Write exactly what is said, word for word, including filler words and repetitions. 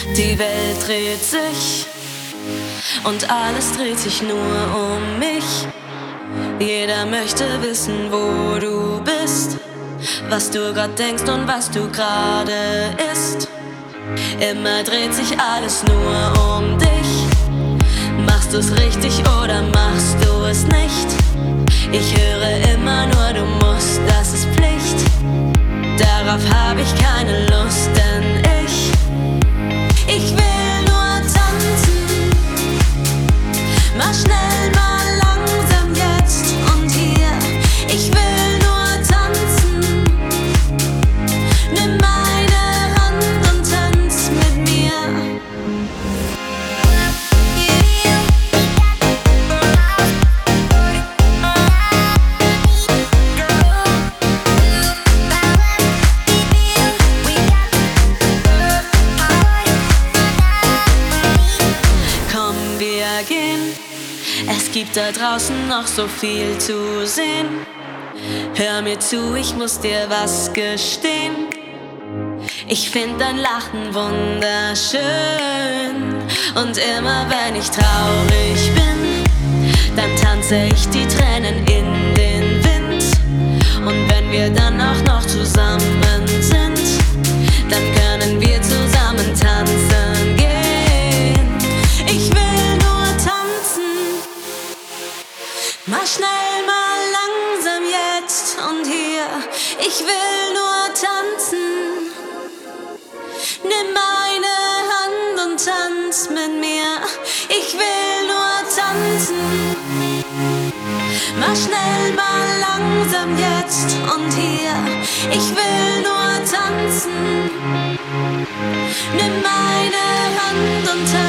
Die Welt dreht sich und alles dreht sich nur um mich. Jeder möchte wissen, wo du bist, was du grad denkst und was du gerade isst. Immer dreht sich alles nur um dich. Machst du's richtig oder machst du es nicht? Ich höre immer nur, du musst, das ist Pflicht. Darauf hab ich keine Lust, denn ich Ich will nur tanzen. Mach schnell, mal langsam jetzt und hier. Ich will nur tanzen. Nimm meine Hand und tanz mit mir. Es gibt da draußen noch so viel zu sehen. Hör mir zu, ich muss dir was gestehen. Ich find dein Lachen wunderschön. Und immer wenn ich traurig bin, dann tanze ich die Tränen in den Wind. Und wenn wir dann auch noch zusammen sind, dann können wir zusammen tanzen gehen. Ich will nur tanzen. Mach schnell, mal langsam jetzt und hier. Ich will nur tanzen. Nimm meine Hand und tanz mit mir. Ich will nur tanzen. Mach schnell, mal langsam jetzt und hier. Ich will nur tanzen. Nimm meine Hand und tanz.